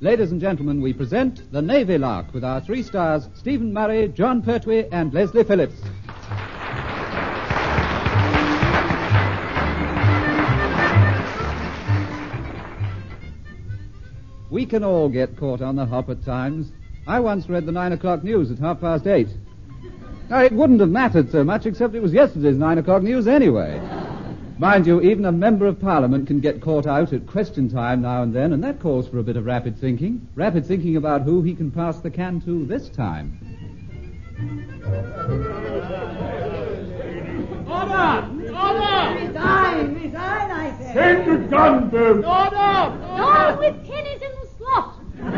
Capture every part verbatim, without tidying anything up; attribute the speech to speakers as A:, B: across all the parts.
A: ladies and gentlemen, we present The Navy Lark with our three stars, Stephen Murray, John Pertwee, and Leslie Phillips. We can all get caught on the hop at times. I once read the nine o'clock news at half past eight. Now, it wouldn't have mattered so much, except it was yesterday's nine o'clock news anyway. Mind you, even a member of Parliament can get caught out at question time now and then, and that calls for a bit of rapid thinking. Rapid thinking about who he can pass the can to this time.
B: Order! Order!
C: Resign! Resign, I say!
B: Send the gunboat! Order!
D: Down with pennies in the slot!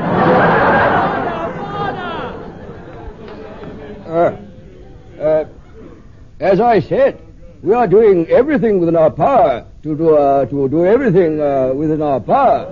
B: Uh, uh, as I said, we are doing everything within our power to do uh, to do everything uh, within our power.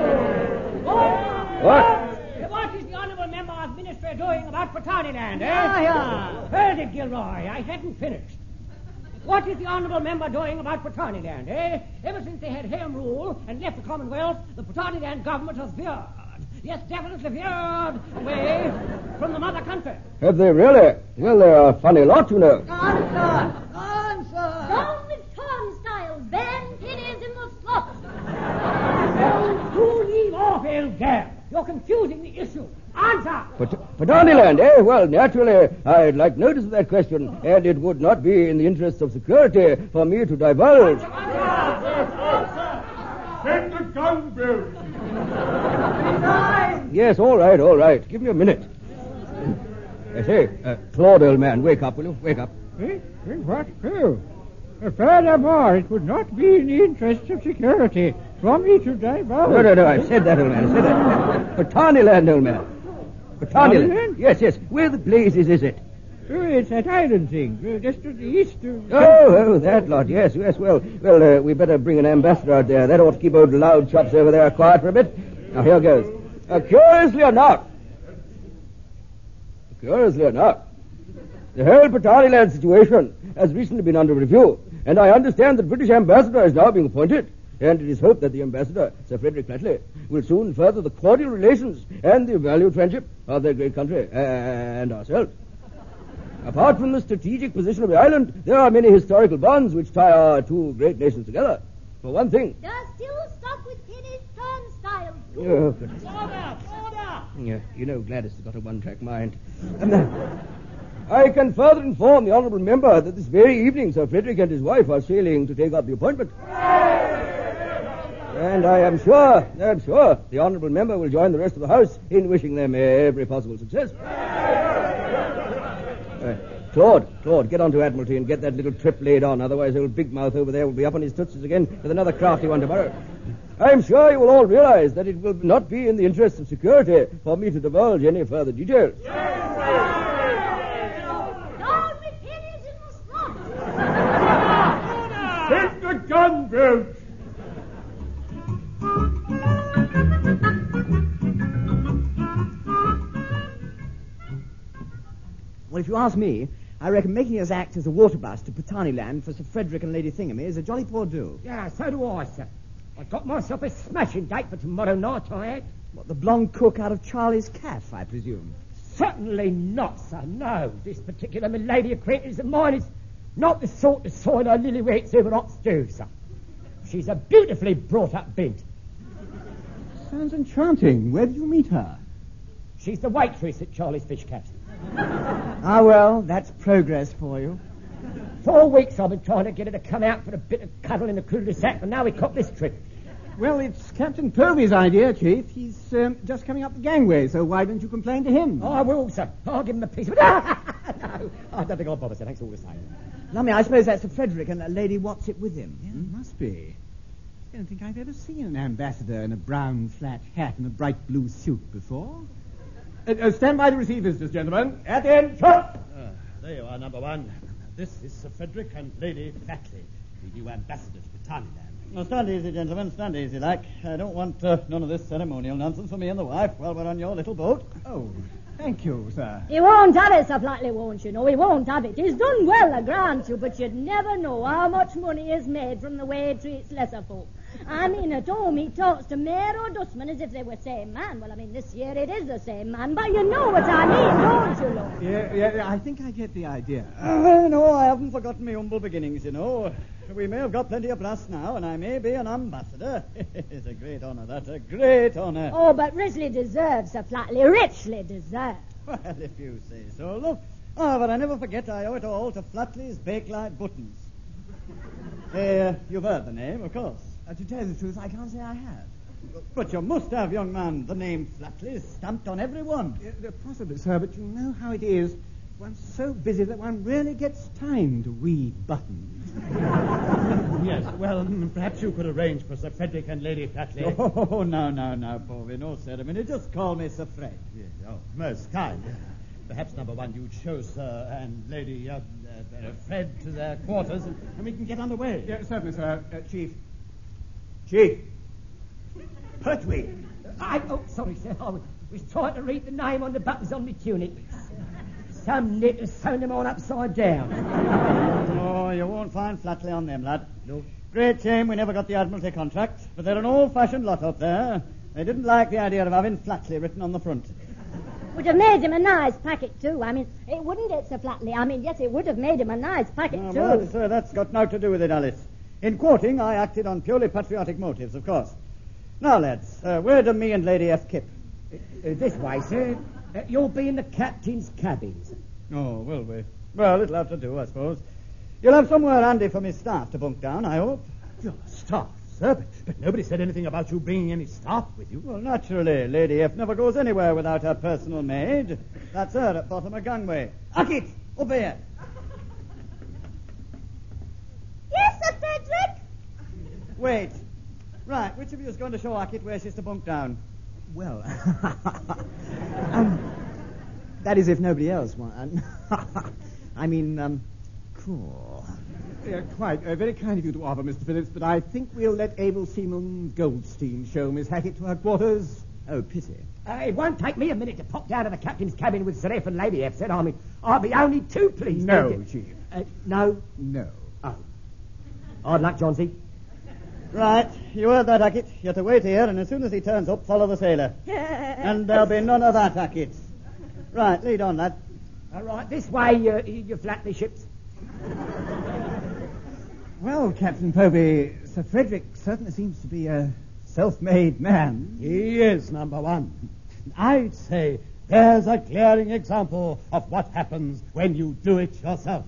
B: What?
E: What is the honourable member of Ministry doing about Pataniland, eh?
C: Yeah, yeah.
E: Heard it, Gilroy. I hadn't finished. What is the honourable member doing about Pataniland, eh? Ever since they had Home Rule and left the Commonwealth, the Pataniland government has veered. Yes, definitely veered away from the mother country.
B: Have they really? Well, they're a funny lot, you know.
C: Answer! Answer!
D: Down with turnstiles, ban pennies in the slot!
E: You leave off, Elder. You're confusing the issue. Answer!
B: Pat- Pataniland, eh? Well, naturally, I'd like notice of that question, and it would not be in the interests of security for me to divulge.
F: Send the gunboat!
C: Resign!
B: Yes, all right, all right. Give me a minute. I say, uh, Claude, old man, wake up, will you? Wake up.
G: Eh? In what? Who? Uh, furthermore, it would not be in the interests of security for me to divulge.
B: No, no, no, I said that, old man, I said that. Pataniland, old man. Pataniland?
G: Pataniland?
B: Yes, yes. Where the blazes is it?
G: Oh, it's that island thing, uh, just to the east of...
B: Oh, oh, that lot, yes, yes, well, well, uh, we better bring an ambassador out there. That ought to keep old loud chops over there quiet for a bit. Now, here goes. Uh, curiously enough, curiously enough, the whole Pataniland situation has recently been under review, and I understand that the British ambassador is now being appointed, and it is hoped that the ambassador, Sir Frederick Flatley, will soon further the cordial relations and the valued friendship of their great country and ourselves. Apart from the strategic position of the island, there are many historical bonds which tie our two great nations together. For one thing...
D: They're still stuck with pennies turnstiles.
B: Oh, goodness.
E: Order! Order!
B: Yeah, you know Gladys has got a one-track mind. And, uh, I can further inform the honourable member that this very evening Sir Frederick and his wife are sailing to take up the appointment. And I am sure, I am sure, the honourable member will join the rest of the House in wishing them every possible success. Uh, Claude, Claude, get on to Admiralty and get that little trip laid on. Otherwise, old Big Mouth over there will be up on his tootsies again with another crafty one tomorrow. I'm sure you will all realize that it will not be in the interest of security for me to divulge any further details.
D: Down with pennies in the slot!
F: Send the gunboat!
H: Well, if you ask me, I reckon making us act as a water bus to Pataniland for Sir Frederick and Lady Thingamy is a jolly poor do.
E: Yeah, so do I, sir. I've got myself a smashing date for tomorrow night, I had.
H: What, the blonde cook out of Charlie's Caff, I presume?
E: Certainly not, sir. No, this particular milady acquaintance of mine is not the sort to soil her lily whites over hot stew, sir. She's a beautifully brought-up bint.
G: Sounds enchanting. Where did you meet her?
E: She's the waitress at Charlie's Fish Caps.
H: Ah, well, that's progress for you.
E: Four weeks I've been trying to get her to come out for a bit of cuddle in the cul-de-sac, and now we caught this trick.
G: Well, it's Captain Povey's idea, Chief. He's um, just coming up the gangway, so why don't you complain to him?
E: I will, sir. I'll give him a piece of it. No, I don't think I'll bother, sir. Thanks all the same.
H: Lummy, I suppose that's Sir Frederick and a Lady What's-It with him.
G: Yeah, it must be. I don't think I've ever seen an ambassador in a brown flat hat and a bright blue suit before. Uh, uh, stand by the receivers, gentlemen.
E: At the end, shot!
I: Ah, there you are, number one. This is Sir Frederick and Lady Flatley, the new ambassador to Pataniland.
J: Now, stand easy, gentlemen, stand easy, like. I don't want uh, none of this ceremonial nonsense for me and the wife while we're on your little boat.
G: Oh, thank you, sir.
D: He won't have it, Sir Flatley, won't you? No, he won't have it. He's done well, I grant you, but you'd never know how much money is made from the way he treats lesser folk. I mean, at home he talks to mayor or dustman as if they were same man. Well, I mean, this year it is the same man, but you know what I mean, don't you, Lord?
G: Yeah, yeah, yeah, I think I get the idea.
J: Uh, no, I haven't forgotten my humble beginnings, you know. We may have got plenty of brass now, and I may be an ambassador. It's a great honour, that's a great honour.
D: Oh, but richly deserved, Sir Flatley, richly deserved.
J: Well, if you say so, look. Ah, but I never forget I owe it all to Flatley's Bakelite Buttons. uh, you've heard the name, of course.
H: Uh, to tell you the truth, I can't say I have.
J: But you must have, young man. The name Flatley is stamped on every one.
G: Uh, possibly, sir, but you know how it is. One's so busy that one rarely gets time to read buttons.
I: Yes, well, mm, perhaps you could arrange for Sir Frederick and Lady Flatley.
J: Oh, no, no, no, Povey, no ceremony. Just call me Sir Fred.
I: Yes, oh, most kind. Perhaps, number one, you'd show Sir and Lady uh, uh, uh, Fred to their quarters, and, and we can get underway.
G: Yeah, certainly, sir. Uh, Chief. Chief. Pertwee.
E: I, oh, sorry, sir. I was, was trying to read the name on the buttons on my tunic. Some nit has sewn them all upside down.
J: Oh, you won't find Flatley on them, lad.
E: No.
J: Great shame we never got the Admiralty contract, but they're an old-fashioned lot up there. They didn't like the idea of having Flatley written on the front.
D: Would have made him a nice packet, too. I mean, it wouldn't it, Sir Flatley? I mean, yes, it would have made him a nice packet,
J: Oh,
D: too.
J: well, that's, uh, that's got naught to do with it, Alice. In quoting, I acted on purely patriotic motives, of course. Now, lads, uh, where do me and Lady F. Kip?
E: Uh, uh, this way, sir. Uh, you'll be in the captain's cabin, sir.
J: Oh, will we? Well, it'll have to do, I suppose. You'll have somewhere handy for me staff to bunk down, I hope.
I: Your staff, sir, but, but nobody said anything about you bringing any staff with you.
J: Well, naturally. Lady F never goes anywhere without her personal maid. That's her at bottom of gangway. Hackett, up here.
D: Yes, Sir Frederick?
J: Wait. Right, which of you is going to show Hackett where she's to bunk down?
H: Well, um, that is if nobody else wants. I mean, um, cool.
G: Yeah, quite. Uh, very kind of you to offer, Mister Phillips, but I think we'll let able seaman Goldstein show Miss Hackett to her quarters.
H: Oh, pity.
E: Uh, it won't take me a minute to pop down to the captain's cabin with Sir F and Lady F, said I mean, I'll be only too pleased.
G: No,
E: to get-
G: Chief.
E: Uh, no?
G: No.
E: Oh. Hard luck, Johnsy.
J: Right, you heard that, Hackett. You're to wait here, and as soon as he turns up, follow the sailor. And there'll be none of that, Hackett. Right, lead on, lad.
E: All right, this way, you, you Flatley ships.
G: Well, Captain Povey, Sir Frederick certainly seems to be a self-made man.
I: He is number one. I'd say there's a glaring example of what happens when you do it yourself.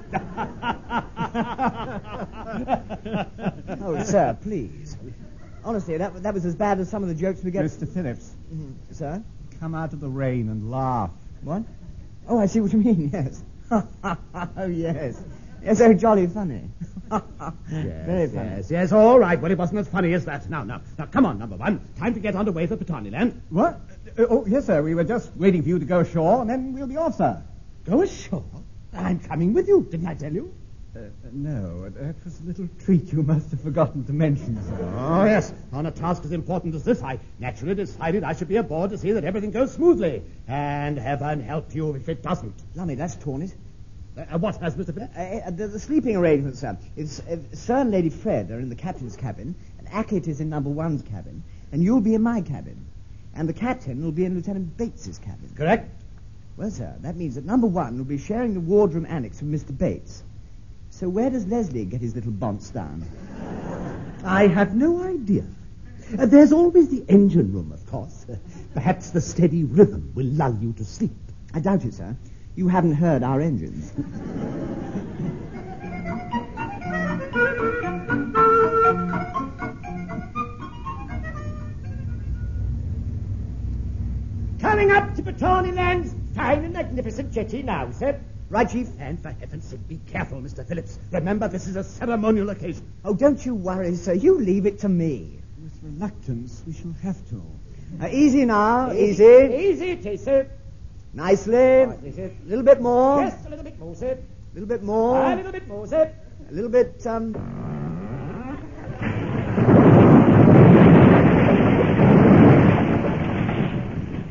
H: Oh, sir, please. Honestly, that that was as bad as some of the jokes we get.
G: Mister Phillips,
H: Mhm. Sir?
G: come out of the rain and laugh.
H: What? Oh, I see what you mean, yes. Oh, yes. Yes, so jolly funny.
I: Yes,
H: Very funny.
I: yes, yes, all right. Well, it wasn't as funny as that. Now, now, now, come on, number one. Time to get underway for Patani Land.
G: What? Uh, oh, yes, sir. We were just waiting for you to go ashore, and then we'll be off, sir.
I: Go ashore? I'm coming with you, didn't I tell you?
G: Uh, no, that was a little treat you must have forgotten to mention, sir.
I: Oh, yes. On a task as important as this, I naturally decided I should be aboard to see that everything goes smoothly. And heaven help you if it doesn't.
H: Lummy, that's torn it.
I: Uh, what has Mister Phillips?
H: Uh, uh, the, the sleeping arrangements, sir. It's, uh, Sir and Lady Fred are in the captain's cabin, and Hackett is in number one's cabin, and you'll be in my cabin. And the captain will be in Lieutenant Bates's cabin.
I: Correct.
H: Well, sir, that means that number one will be sharing the wardroom annex with Mister Bates. So where does Leslie get his little bonce down?
I: I have no idea. Uh, there's always the engine room, of course. Uh, perhaps the steady rhythm will lull you to sleep.
H: I doubt it, sir. You haven't heard our engines.
E: Coming up to Patani Land's fine and magnificent jetty now, sir.
H: Right, Chief?
I: And for heaven's sake, be careful, Mister Phillips. Remember, this is a ceremonial occasion.
H: Oh, don't you worry, sir. You leave it to me.
G: With reluctance, we shall have to.
H: Uh, easy now. Easy.
E: Easy it is, sir.
H: Nicely.
E: Right, this
H: A
E: is-
H: little bit more.
E: Just a little bit more, sir.
H: A little bit more.
E: A little bit more, sir.
H: A little bit, um...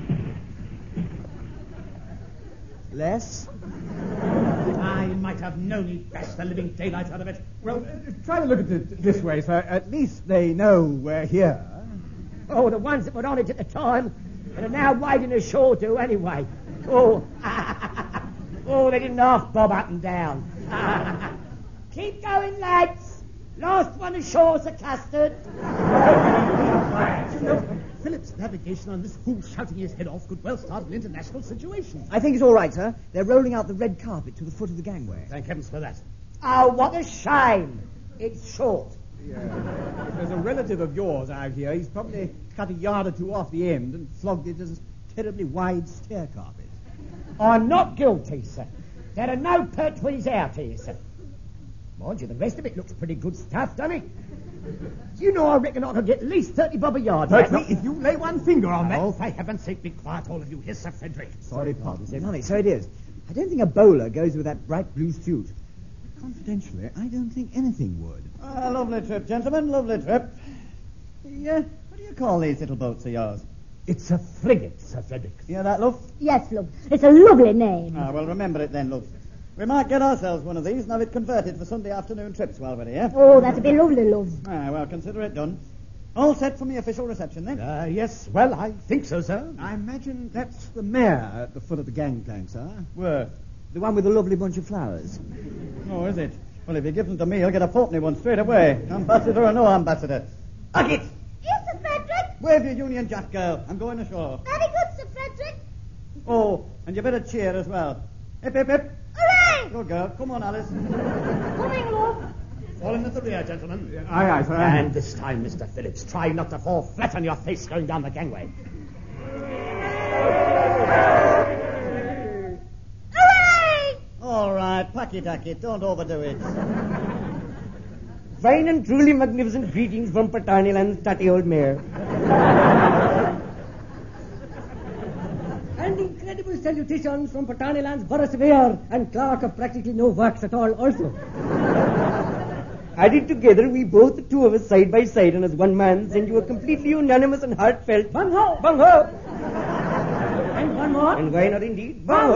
H: less.
I: I might have known only bash the living daylight out of it.
G: Well, uh, try to look at it this way, sir. At least they know we're here.
E: Oh, the ones that were on it at the time and are now waving ashore to anyway. Oh, oh, they didn't half bob up and down. Keep going, lads. Last one ashore, Sir Custard.
I: You know, Philip's navigation on this fool shouting his head off could well start an international situation.
H: I think it's all right, sir. They're rolling out the red carpet to the foot of the gangway.
I: Thank heavens for that.
E: Oh, what a shame. It's short.
G: Yeah. If there's a relative of yours out here, he's probably cut a yard or two off the end and flogged it as a terribly wide stair carpet.
E: I'm not guilty, sir. There are no pertwees out here, sir. Mind you, the rest of it looks pretty good stuff, doesn't it? Do you know, I reckon I could get at least thirty bob a yard.
I: Pertwee, if you lay one finger on that... Oh, for heaven's sake, be quiet, all of you. Here's Sir Frederick.
H: Sorry, pardon, sir. Nonny, so it is. I don't think a bowler goes with that bright blue suit. Confidentially, I don't think anything would.
J: Ah, lovely trip, gentlemen, lovely trip. Yeah, what do you call these little boats of yours?
I: It's a frigate, Sir Frederick.
J: You hear that, love?
D: Yes, love. It's a lovely name.
J: Ah, well, remember it then, love. We might get ourselves one of these and have it converted for Sunday afternoon trips while we're here.
D: Oh, that'd be lovely, love.
J: Ah, well, consider it done. All set for the official reception, then?
I: Uh, yes, well, I think so, sir.
G: I imagine that's the mayor at the foot of the gangplank, sir.
J: Where?
H: The one with the lovely bunch of flowers.
J: Oh, is it? Well, if you give them to me, I'll get a fourpenny one straight away. Ambassador or no ambassador. Hackett!
D: Yes, Sir Frederick.
J: Wave your Union Jack, girl. I'm going ashore.
D: Very good, Sir Frederick.
J: Oh, and you better cheer as well. Hip, hip, hip.
D: Hooray!
J: Good girl. Come on, Alice.
D: Coming, love.
I: Fall in at the rear, gentlemen.
G: Aye, aye, sir.
I: And this time, Mister Phillips, try not to fall flat on your face going down the gangway.
D: Hooray!
J: All right, pack it, hack it. Don't overdo it.
E: Fine and truly magnificent greetings from Pataniland's tutty old mayor. And incredible salutations from Pataniland's borough surveyor and clerk of practically no works at all also. Added together, we both, the two of us, side by side and as one man, send you a completely unanimous and heartfelt bung ho, bung ho. And one more. And why not indeed? Bung ho.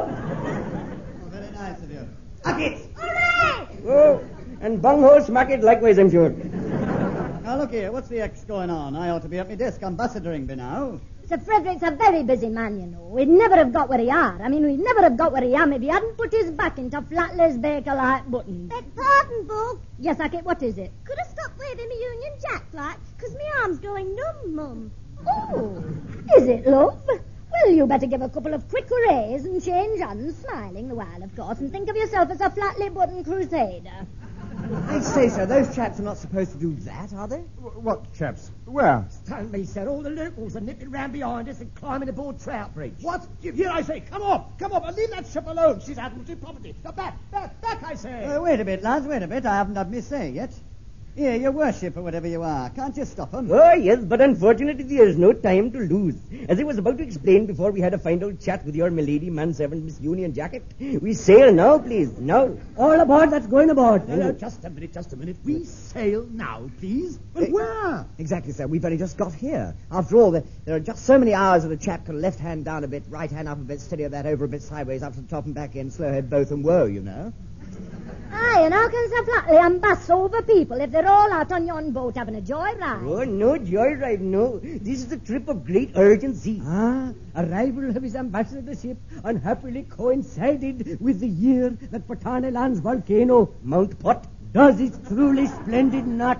J: Oh, very nice of you. Hack it!
D: Hooray!
E: Oh, and bung ho smack it likewise, I'm sure.
J: Now, look here. What's the X going on? I ought to be at my desk ambassadoring by now.
D: Sir Frederick's a very busy man, you know. We'd never have got where he are. I mean, we'd never have got where he am if he hadn't put his back into Flatley's Baker-like buttons.
K: Beg pardon, Bob.
D: Yes, Hackett, what is it?
K: Could I stop waving my Union Jack like? Because my arm's going numb, Mum.
D: Oh, is it, love? Well, you better give a couple of quick hoorays and change hands, smiling the while, of course, and think of yourself as a Flatley button crusader.
H: I say, sir, those chaps are not supposed to do that, are they?
G: What chaps? Where?
E: Stand me, sir. All the locals are nipping round behind us and climbing aboard Trout Bridge.
I: What? Here, I say, come off, come off, and leave that ship alone. She's Admiralty property. Now, back, back, back, I say.
J: Uh, wait a bit, lads, wait a bit. I haven't had me say yet. Here, your worship, or whatever you are. Can't you stop 'em?
E: Oh, yes, but unfortunately there's no time to lose. As I was about to explain before we had a final chat with your milady manservant, Miss Union Jacket, we sail now, please, now. All aboard that's going aboard.
I: No, no, just a minute, just a minute. We sail now, please. But
H: Eh,
I: where?
H: Exactly, sir. We've only just got here. After all, there, there are just so many hours that a chap can left hand down a bit, right hand up a bit, steady that over a bit sideways, up to the top and back in, slow head both and woe, you know.
D: Aye, and how can Sir Flatley ambass over people if they're all out on yon boat having a joyride?
E: Oh, no joyride, no. This is a trip of great urgency. Ah, arrival of his ambassadorship unhappily coincided with the year that Pataniland's volcano, Mount Pot, does its truly splendid knot.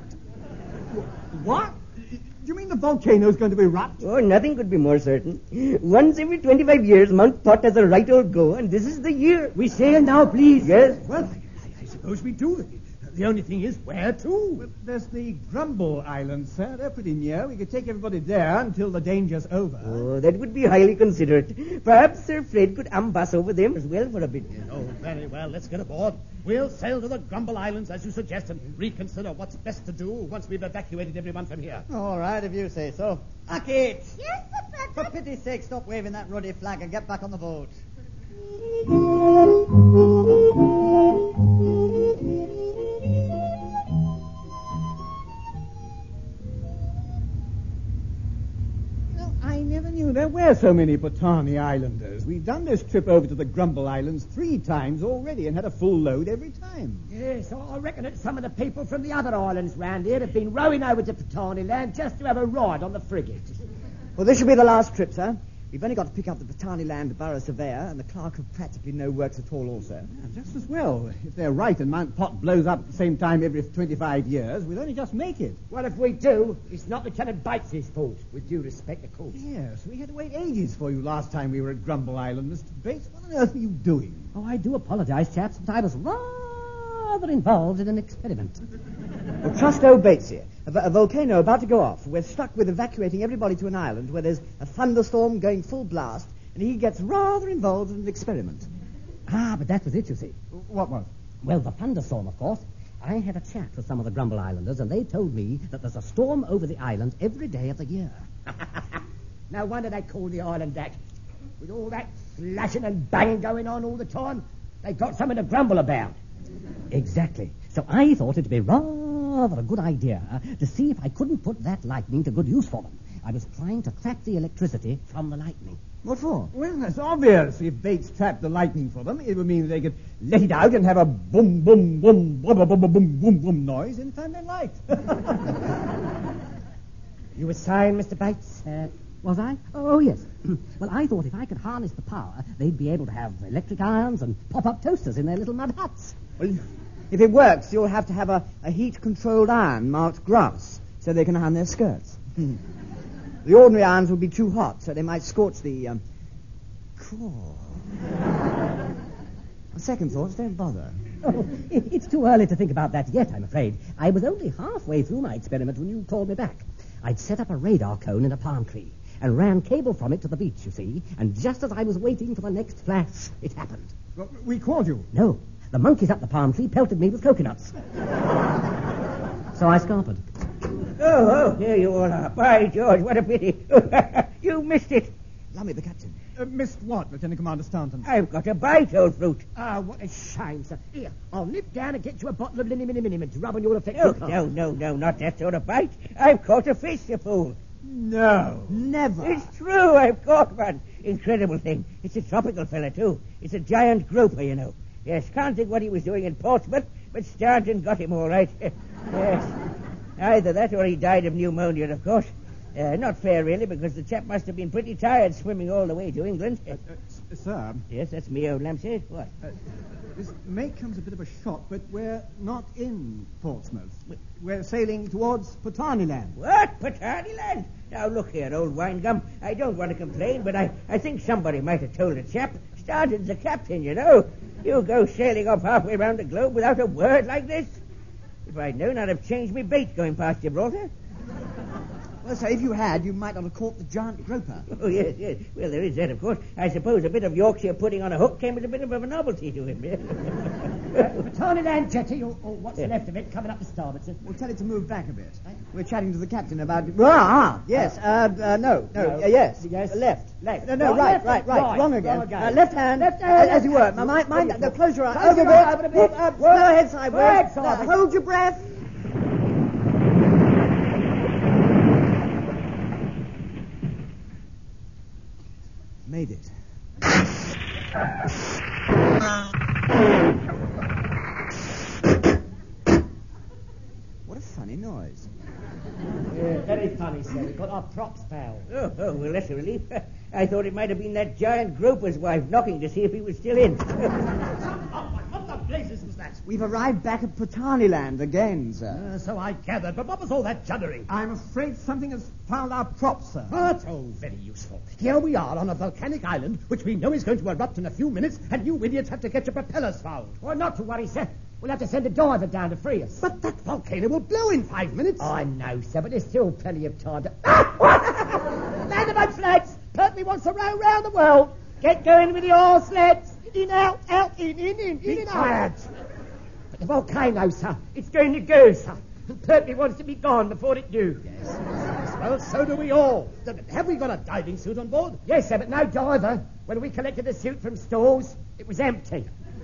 G: What? Do you mean the volcano's going to erupt?
E: Oh, nothing could be more certain. Once every twenty-five years, Mount Pot has a right old go, and this is the year. We sail now, please. Yes.
I: Well, I, I suppose we do. The only thing is, where to?
G: Well, there's the Grumble Islands, sir. They're pretty near. We could take everybody there until the danger's over.
E: Oh, that would be highly considerate. Perhaps Sir Fred could ambass over them as well for a bit.
I: Oh, very well. Let's get aboard. We'll sail to the Grumble Islands, as you suggest, and reconsider what's best to do once we've evacuated everyone from here.
J: All right, if you say so. Hackett!
K: Yes, Sir
J: For
K: Frederick.
J: pity's sake, stop waving that ruddy flag and get back on the boat.
H: I never knew there were
G: there so many Patani Islanders? We've done this trip over to the Grumble Islands three times already and had a full load every time.
E: Yes, I reckon that some of the people from the other islands round here have been rowing over to Patani Land just to have a ride on the frigate.
H: Well, this should be the last trip, sir. We've only got to pick up the Patani Land Borough Surveyor and the clerk of practically no works at all also.
G: Yeah, just as well. If they're right and Mount Pot blows up at the same time every twenty-five years, we'll only just make it.
E: Well, if we do, it's not Lieutenant Bates's fault, with due respect, of course.
G: Yes, we had to wait ages for you last time we were at Grumble Island. Mister Bates, what on earth are you doing?
E: Oh, I do apologize, chaps, but I was rather involved in an experiment.
H: Well, trust old Bates here. A, a volcano about to go off. We're stuck with evacuating everybody to an island where there's a thunderstorm going full blast, and he gets rather involved in an experiment.
E: Ah, but that was it, you see.
G: What was?
E: Well, the thunderstorm, of course. I had a chat with some of the Grumble Islanders, and they told me that there's a storm over the island every day of the year. No wonder they call the island that. With all that slashing and banging going on all the time, they've got something to grumble about. Exactly. So I thought it'd be rather a good idea to see if I couldn't put that lightning to good use for them. I was trying to trap the electricity from the lightning.
H: What for?
G: Well, that's obvious. If Bates trapped the lightning for them, it would mean they could let it out and have a boom, boom, boom, boom, boom, boom, boom, boom, boom noise anytime they liked.
E: You were saying, Mister Bates? Uh, was I? Oh, yes. Well, I thought if I could harness the power, they'd be able to have electric irons and pop-up toasters in their little mud huts.
H: Well, if it works, you'll have to have a, a heat-controlled iron marked grass so they can iron their skirts. The ordinary irons would be too hot, so they might scorch the um, core. On second thoughts, don't bother.
E: Oh, it's too early to think about that yet, I'm afraid. I was only halfway through my experiment when you called me back. I'd set up a radar cone in a palm tree and ran cable from it to the beach, you see, and just as I was waiting for the next flash, it happened.
G: Well, we called you.
E: No, the monkeys up the palm tree pelted me with coconuts. So I scampered.
L: Oh, oh, here you all are. By George, what a pity. You missed it.
H: Lummy, the captain.
G: Uh, missed what, Lieutenant Commander Staunton?
L: I've got a bite, old fruit.
E: Ah, what a shame, sir. Here, I'll nip down and get you a bottle of Linny Minnie Minnie to rub on your effect.
L: No, no, no, no, not that sort of bite. I've caught a fish, you fool.
G: No.
H: Never.
L: It's true, I've caught one. Incredible thing. It's a tropical fella, too. It's a giant grouper, you know. Yes, can't think what he was doing in Portsmouth, but Staunton got him all right. Yes. Either that or he died of pneumonia, of course. Uh, not fair, really, because the chap must have been pretty tired swimming all the way to England.
G: Uh, uh, sir?
L: Yes, that's me, old Lampsey. What?
G: Uh, this may come as a bit of a shock, but we're not in Portsmouth. We're sailing towards Patani Land.
L: What? Patani Land? Now, look here, old wine-gum. I don't want to complain, but I, I think somebody might have told a chap. Staunton's the captain, you know. You go sailing off halfway around the globe without a word like this? If I'd known, I'd have changed me bait going past Gibraltar.
H: Well, sir, if you had, you might not have caught the giant groper.
L: Oh, yes, yes. Well, there is that, of course. I suppose a bit of Yorkshire pudding on a hook came as a bit of a novelty to him.
E: uh, Patani Land jetty, or, or what's yeah. left of it, coming up the starboard, sir.
H: We'll tell it to move back a bit. Right? We're chatting to the captain about... Ah, yes. Uh, uh, no, no, no. Uh, yes.
E: Yes.
H: Uh, left.
E: Left.
H: No, no,
E: right,
H: right,
E: left,
H: right, right,
E: right.
H: Wrong again.
E: Wrong again.
H: Uh, left hand.
E: Left hand.
H: Uh, as you were.
E: Hand.
H: Mind, mind, mind, close your eyes.
E: Close
H: Over
E: your eyes, over
H: a
E: a
H: bit.
E: bit.
H: Uh, slow ahead sideways.
E: Right, sideways.
H: Uh, hold your breath. Made it. What a funny noise.
E: Yeah, very funny, sir. We got our props fouled.
L: Oh, oh, well, that's a relief. I thought it might have been that giant groper's wife knocking to see if he was still in.
I: What the blazes was that?
H: We've arrived back at Patani Land again, sir.
I: Uh, so I gathered, but what was all that juddering?
G: I'm afraid something has fouled our props, sir.
I: But, oh, very useful. Here we are on a volcanic island, which we know is going to erupt in a few minutes, and you idiots have to get your propellers fouled.
E: Well, not to worry, sir. We'll have to send a diver down to free us.
I: But that volcano will blow in five minutes.
E: I know, sir, but there's still plenty of time to... Ah, what? Land the boat sleds! Pertwee wants to row round the world. Get going with the oar sleds. In, out, out, in, in, in, in, and out. But the volcano, sir, it's going to go, sir. And Pertwee wants to be gone before it do.
I: Yes, yes, well, so do we all. Have we got a diving suit on board?
E: Yes, sir, but no diver. When we collected the suit from stores, it was empty.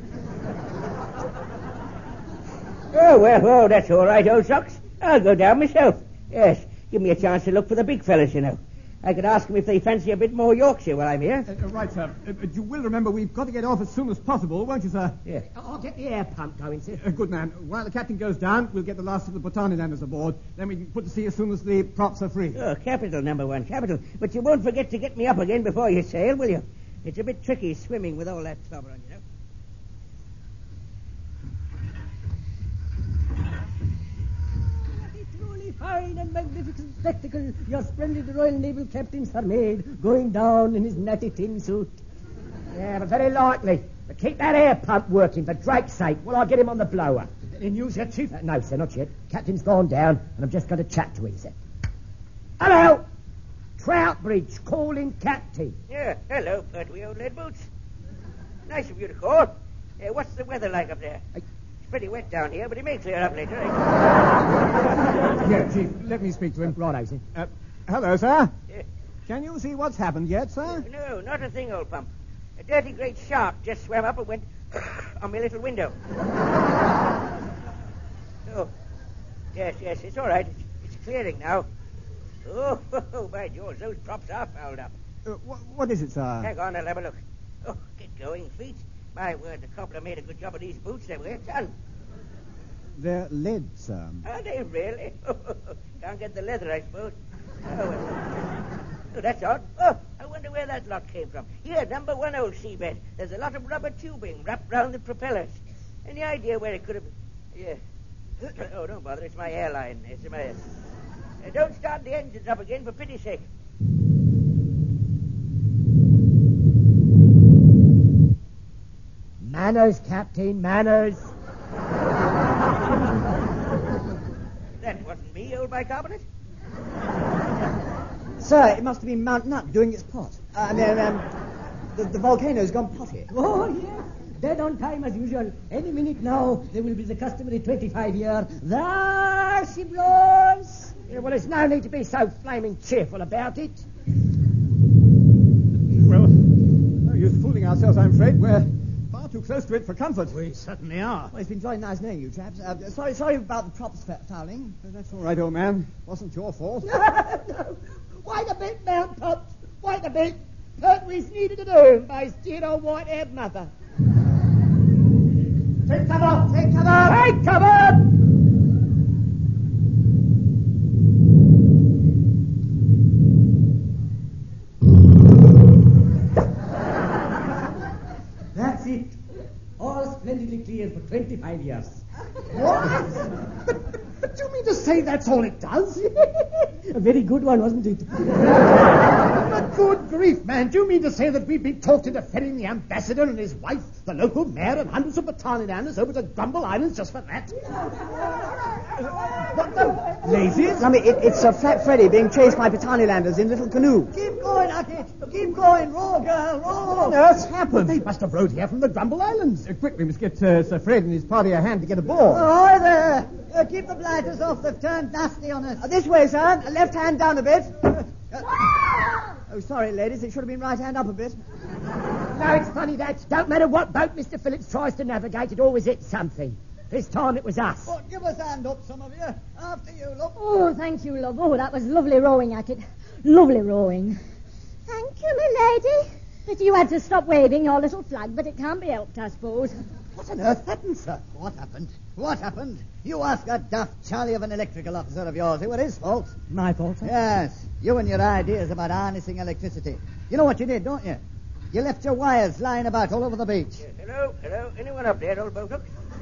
L: Oh, well, well, that's all right, old socks. I'll go down myself. Yes, give me a chance to look for the big fellas, you know. I could ask them if they fancy a bit more Yorkshire while I'm here.
G: Uh, uh, right, sir. Uh, uh, you will remember we've got to get off as soon as possible, won't you, sir?
L: Yeah. I'll get the air pump going, sir.
G: Uh, good man. While the captain goes down, we'll get the last of the Botanilanders aboard. Then we can put to sea as soon as the props are free.
L: Oh, capital, number one, capital. But you won't forget to get me up again before you sail, will you? It's a bit tricky swimming with all that slobber on, you know.
E: Fine and magnificent spectacle your splendid Royal Naval captains are made, going down in his natty tin suit.
M: Yeah, but very likely. But keep that air pump working, for Drake's sake, while I get him on the blower.
E: Any news yet, Chief?
M: Uh, no, sir, not yet. Captain's gone down, and I'm just going to chat to him, sir. Hello! Troutbridge, calling Captain.
L: Yeah, hello, Pertwee, old lead boots. Nice of you to call. Uh, what's the weather like up there? I... It's pretty wet down here, but it may clear up later. Eh?
G: Yeah, Chief, let me speak to him.
M: Righto, sir.
G: Uh, hello, sir.
L: Yeah.
G: Can you see what's happened yet, sir?
L: No, not a thing, old pump. A dirty great shark just swam up and went on my little window. Oh, yes, yes, it's all right. It's, it's clearing now. Oh, oh, by George, those props are fouled up.
G: Uh, wh- what is it, sir?
L: Hang on, I'll have a look. Oh, get going, feet. My word, the cobbler made a good job of these boots. They were done.
G: They're lead, sir.
L: Are they really? Can't get the leather, I suppose. Oh, well. Oh, that's odd. Oh, I wonder where that lot came from. Here, number one, old seabed. There's a lot of rubber tubing wrapped round the propellers. Any idea where it could have been? Yeah. Oh, don't bother. It's my airline. It's my... Uh, don't start the engines up again, for pity's sake.
M: Manners, Captain, manners.
L: That wasn't me, old bicarbonate.
H: Sir, it must have been Mount Nut doing its pot. Uh, I mean, um, the, the volcano's gone potty.
E: Oh, yes. Dead on time as usual. Any minute now, there will be the customary twenty-five year. There she blows.
M: Yeah, well, there's no need to be so flaming cheerful about it.
G: Well, no use fooling ourselves, I'm afraid. We're far too close to it for comfort.
J: We certainly are.
H: Well, it's been jolly nice knowing you, chaps. Uh, sorry, sorry about the props fa- fouling.
G: Uh, that's all right, old man. Wasn't your fault.
E: No. Wait a bit, Mount Pops. Wait a bit. Pertwee's needed at home by his dear old white-haired mother.
M: Take cover! Take cover! Take cover!
E: That's it. All splendidly cleared for twenty-five years.
M: What? But, but you mean to say that's all it does?
E: A very good one, wasn't it?
M: But good grief, man. Do you mean to say that we've been talked into ferrying the ambassador and his wife, the local mayor, and hundreds of Botanilanders over to Grumble Islands just for that? What the blazes?
H: I mean, it, it's uh, Flat Freddy being chased by Botanilanders in little canoe.
E: Keep going, Hackett. Keep going. Roll, girl, roll.
M: What on earth's happened? They must have rowed here from the Grumble Islands.
G: Uh, quick, we must get uh, Sir Fred and his party a hand to get aboard.
C: Oh, hi there. Uh, keep the blighters off. They've turned nasty on us.
H: Uh, this way, sir. Left hand down a bit. Uh, uh, oh, sorry, ladies. It should have been right hand up a bit.
M: No, it's funny, that. Don't matter what boat Mister Phillips tries to navigate, it always hits something. This time it was us.
C: Oh, give us a hand up, some of you. After you, look.
D: Oh, thank you, love. Oh, that was lovely rowing, Hackett. Lovely rowing.
K: Thank you, my lady.
D: But you had to stop waving your little flag, but it can't be helped, I suppose.
C: What on earth happened, sir? What happened? What happened? You ask that daft Charlie of an electrical officer of yours. It was his fault.
E: My fault, sir?
C: Yes. You and your ideas about harnessing electricity. You know what you did, don't you? You left your wires lying about all over the beach.
L: Yes, hello, hello. Anyone up there, old boat hook?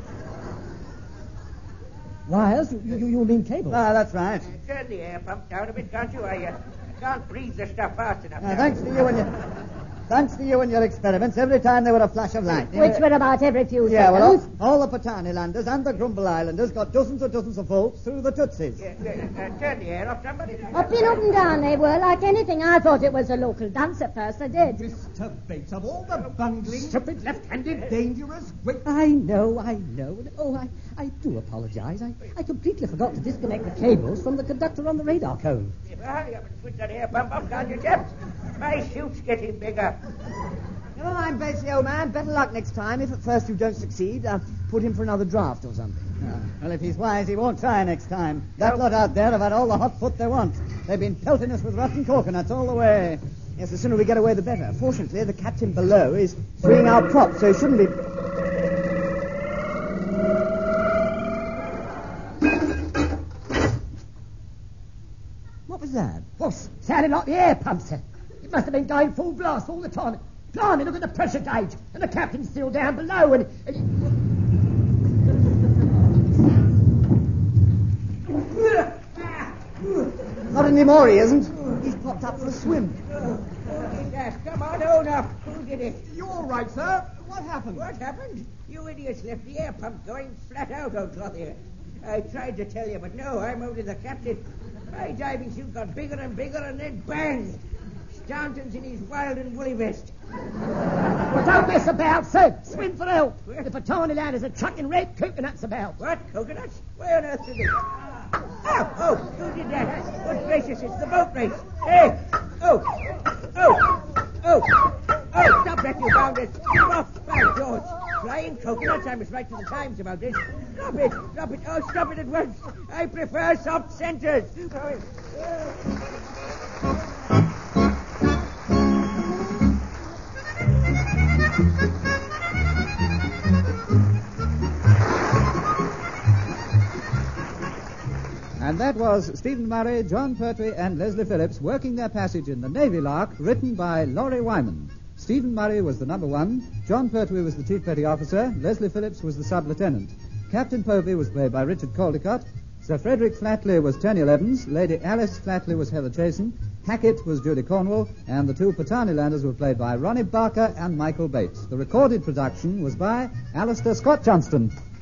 E: Wires? You, you, you mean cables?
C: Ah, that's right.
L: Uh, turn the air pump down a bit, can't you? I, uh, I can't breathe the stuff fast enough.
C: Uh, thanks to you and your... Thanks to you and your experiments, every time there were a flash of light.
D: Which were about every few
C: Yeah, well,
D: seconds.
C: all, all the Patanilanders and the Grumble Islanders got dozens and dozens of volts through the Tootsies.
L: Yeah, yeah, uh, turn the air off, somebody.
D: Up and up and down they were, like anything. I thought it was a local dance at first, I did.
G: Mister Bates, of all the bungling, stupid, left-handed, dangerous... Wait.
E: I know, I know. Oh, I, I do apologize. I, I completely forgot to disconnect the cables from the conductor on the radar cone.
L: Yeah, but hurry up and switch that air pump off, can't you, chaps? My suit's getting bigger.
H: Never mind, Bates, old man. Better luck next time. If at first you don't succeed, uh, put him for another draft or something.
C: Uh, well, if he's wise, he won't try next time. That lot out there have had all the hot foot they want. They've been pelting us with rotten coconuts all the way.
H: Yes, the sooner we get away, the better. Fortunately, the captain below is swinging our prop, so he shouldn't be... What was that?
E: Oh, sounded like the air pump, sir. It must have been going full blast all the time. Blimey, look at the pressure gauge. And the captain's still down below and... and...
H: Not anymore, he isn't. He's popped up for a swim.
L: Yes, come on, own up. Who did it?
G: You all right, sir? What happened?
L: What happened? You idiots left the air pump going flat out, old Clothier. I tried to tell you, but no, I'm out of the captain. My diving suit got bigger and bigger, and then bang! Staunton's in his wild and woolly vest.
E: Well, don't mess about, sir. Swim for help. The Patani Land is a trucking red coconuts about.
L: What? Coconuts? Why on earth did they... Oh, oh, who did that? Good gracious, it's the boat race. Hey! Oh! Oh! Oh! Oh, stop that, you bounders! Off, by George! Flying coconuts, I must write to the Times about this. Stop it! Stop it! Oh, stop it at once! I prefer soft centers!
A: And that was Stephen Murray, John Pertwee, and Leslie Phillips working their passage in the Navy Lark, written by Laurie Wyman. Stephen Murray was the number one, John Pertwee was the chief petty officer, Leslie Phillips was the sub-lieutenant. Captain Povey was played by Richard Caldecott, Sir Frederick Flatley was Turney Evans, Lady Alice Flatley was Heather Chasen, Hackett was Judy Cornwall, and the two Patani Landers were played by Ronnie Barker and Michael Bates. The recorded production was by Alistair Scott Johnston.